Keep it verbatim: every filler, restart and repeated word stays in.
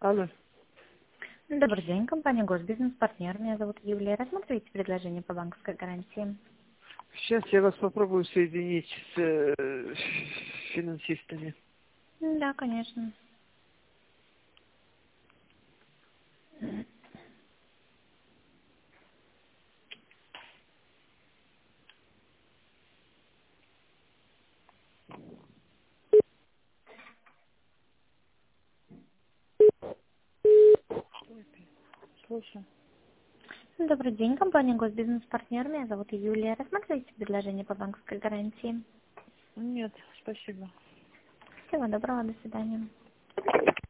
Алло. Добрый день, компания Госбизнес Партнер. Меня зовут Юлия. Рассматривайте предложение по банковской гарантии. Сейчас я вас попробую соединить с э, финансистами. М, Да, конечно. Слушай. Добрый день, компания Госбизнес Партнер. Меня зовут Юлия. Рассматривайте предложение по банковской гарантии. Нет, спасибо. Всего доброго, до свидания.